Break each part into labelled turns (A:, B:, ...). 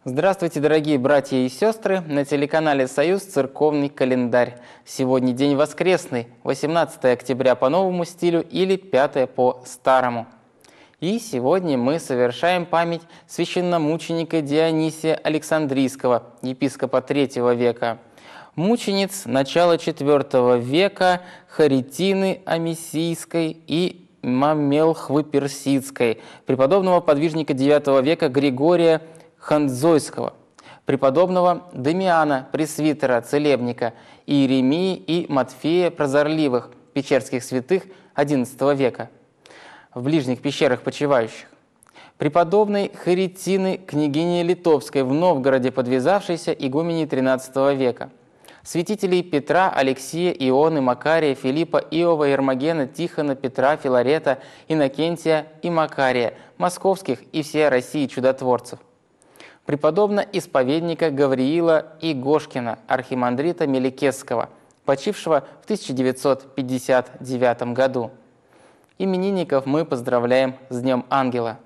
A: Здравствуйте, дорогие братья и сестры! На телеканале «Союз» церковный календарь. Сегодня день воскресный, 18 октября по новому стилю или 5 по старому. И сегодня мы совершаем память священномученика Дионисия Александрийского, епископа III века. Мучениц начала IV века Харитины Амисийской и Мамелхвы Персидской, преподобного подвижника IX века Григория Ханзойского, преподобного Дамиана, пресвитера, целебника, Иеремии и Матфея Прозорливых, печерских святых XI века, в ближних пещерах почивающих, преподобной Харитины, княгини Литовской, в Новгороде подвязавшейся игумени XIII века, святителей Петра, Алексия, Ионы, Макария, Филиппа, Иова, Ермогена, Тихона, Петра, Филарета, Иннокентия и Макария, московских и всея России чудотворцев, преподобно-исповедника Гавриила Игошкина, архимандрита Меликесского, почившего в 1959 году. Именинников мы поздравляем с Днем Ангела.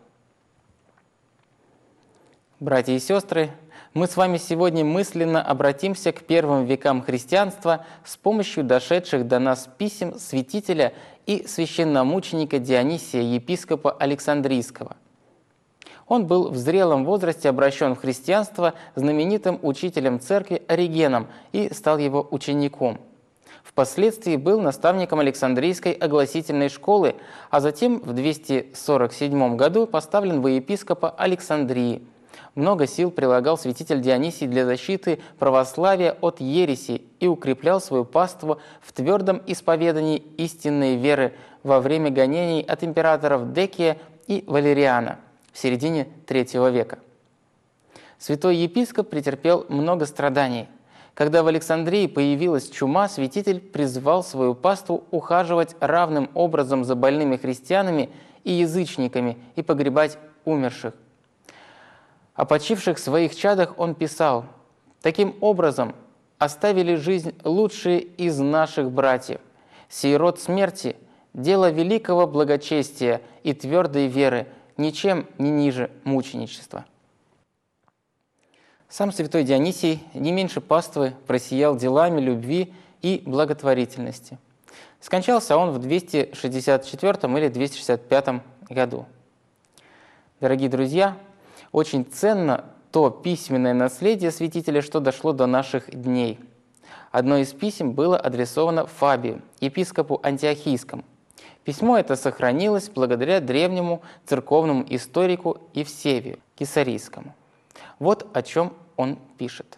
A: Братья и сестры, мы с вами сегодня мысленно обратимся к первым векам христианства с помощью дошедших до нас писем святителя и священномученика Дионисия, епископа Александрийского. Он был в зрелом возрасте обращен в христианство знаменитым учителем церкви Оригеном и стал его учеником. Впоследствии был наставником Александрийской огласительной школы, а затем в 247 году поставлен во епископа Александрии. Много сил прилагал святитель Дионисий для защиты православия от ереси и укреплял свою паству в твердом исповедании истинной веры во время гонений от императоров Декия и Валериана в середине III века. Святой епископ претерпел много страданий. Когда в Александрии появилась чума, святитель призвал свою паству ухаживать равным образом за больными христианами и язычниками и погребать умерших. О почивших своих чадах он писал: «Таким образом оставили жизнь лучшие из наших братьев. Сей род смерти – дело великого благочестия и твердой веры, ничем не ниже мученичества». Сам святой Дионисий не меньше паствы просиял делами любви и благотворительности. Скончался он в 264 или 265 году. Дорогие друзья, очень ценно то письменное наследие святителя, что дошло до наших дней. Одно из писем было адресовано Фабию, епископу Антиохийскому. Письмо это сохранилось благодаря древнему церковному историку Евсевию Кесарийскому. Вот о чем он пишет.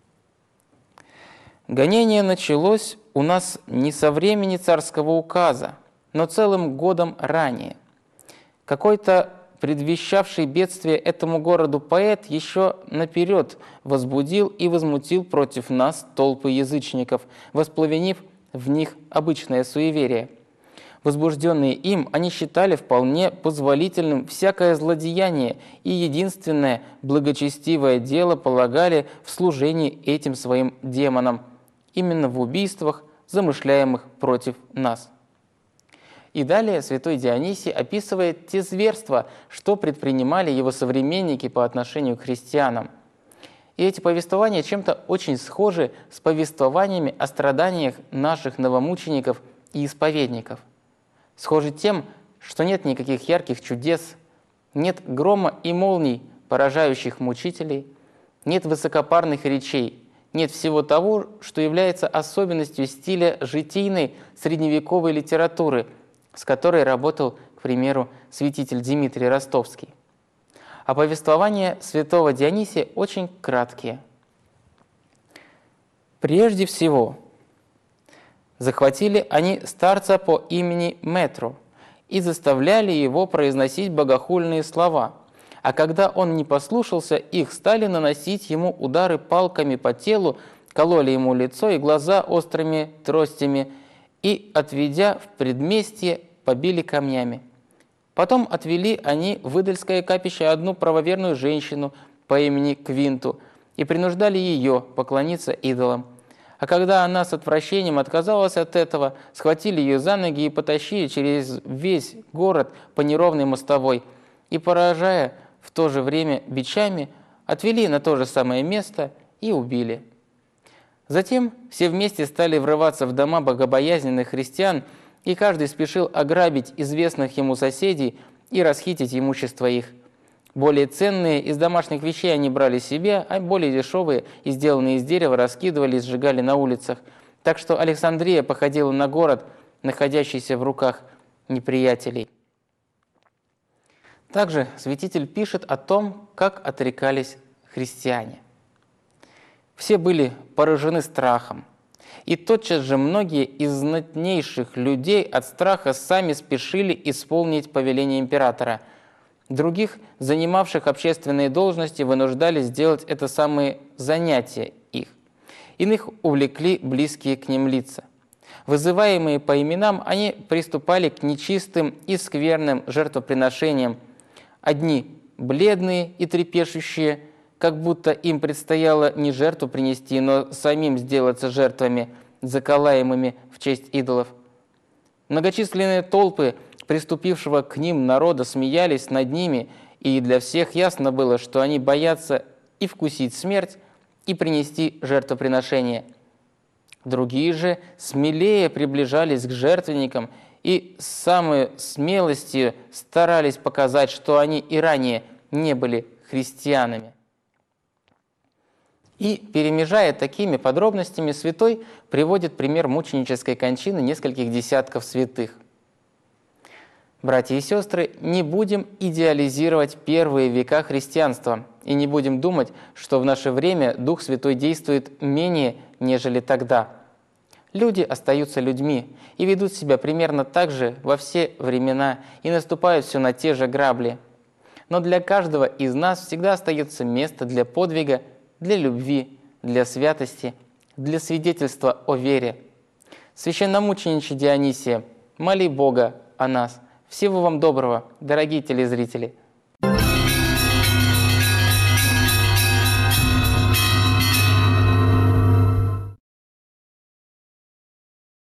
A: «Гонение началось у нас не со времени царского указа, но целым годом ранее. Какой-то предвещавший бедствие этому городу поэт еще наперед возбудил и возмутил против нас толпы язычников, воспламенив в них обычное суеверие. Возбужденные им, они считали вполне позволительным всякое злодеяние и единственное благочестивое дело полагали в служении этим своим демонам, именно в убийствах, замышляемых против нас». И далее святой Дионисий описывает те зверства, что предпринимали его современники по отношению к христианам. И эти повествования чем-то очень схожи с повествованиями о страданиях наших новомучеников и исповедников. Схожи тем, что нет никаких ярких чудес, нет грома и молний, поражающих мучителей, нет высокопарных речей, нет всего того, что является особенностью стиля житийной средневековой литературы, с которой работал, к примеру, святитель Дмитрий Ростовский. А повествования святого Дионисия очень краткие. Прежде всего, захватили они старца по имени Метру и заставляли его произносить богохульные слова, а когда он не послушался их, стали наносить ему удары палками по телу, кололи ему лицо и глаза острыми тростями и, отведя в предместье, побили камнями. Потом отвели они в идольское капище одну правоверную женщину по имени Квинту и принуждали ее поклониться идолам. А когда она с отвращением отказалась от этого, схватили ее за ноги и потащили через весь город по неровной мостовой, и, поражая в то же время бичами, отвели на то же самое место и убили. Затем все вместе стали врываться в дома богобоязненных христиан, и каждый спешил ограбить известных ему соседей и расхитить имущество их. Более ценные из домашних вещей они брали себе, а более дешевые и сделанные из дерева раскидывали и сжигали на улицах. Так что Александрия походила на город, находящийся в руках неприятелей. Также святитель пишет о том, как отрекались христиане. Все были поражены страхом, и тотчас же многие из знатнейших людей от страха сами спешили исполнить повеление императора. Других, занимавших общественные должности, вынуждали сделать это самые занятия их. Иных увлекли близкие к ним лица. Вызываемые по именам, они приступали к нечистым и скверным жертвоприношениям. Одни бледные и трепещущие, как будто им предстояло не жертву принести, но самим сделаться жертвами, заколаемыми в честь идолов. Многочисленные толпы приступившего к ним народа смеялись над ними, и для всех ясно было, что они боятся и вкусить смерть, и принести жертвоприношение. Другие же смелее приближались к жертвенникам и с самой смелостью старались показать, что они и ранее не были христианами. И, перемежая такими подробностями, святой приводит пример мученической кончины нескольких десятков святых. Братья и сестры, не будем идеализировать первые века христианства и не будем думать, что в наше время Дух Святой действует менее, нежели тогда. Люди остаются людьми и ведут себя примерно так же во все времена и наступают все на те же грабли. Но для каждого из нас всегда остается место для подвига, для любви, для святости, для свидетельства о вере. Священномучениче Дионисия, моли Бога о нас. Всего вам доброго, дорогие телезрители!